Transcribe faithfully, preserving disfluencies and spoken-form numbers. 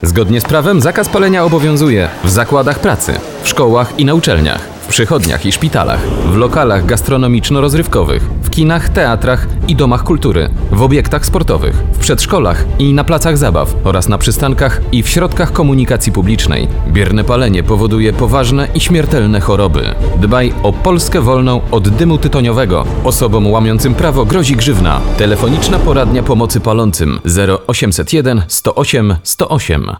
Zgodnie z prawem zakaz palenia obowiązuje w zakładach pracy, w szkołach i na uczelniach, w przychodniach i szpitalach, w lokalach gastronomiczno-rozrywkowych, w kinach, teatrach i domach kultury, w obiektach sportowych, w przedszkolach i na placach zabaw oraz na przystankach i w środkach komunikacji publicznej. Bierne palenie powoduje poważne i śmiertelne choroby. Dbaj o Polskę wolną od dymu tytoniowego. Osobom łamiącym prawo grozi grzywna. Telefoniczna poradnia pomocy palącym zero osiemset jeden sto osiem sto osiem.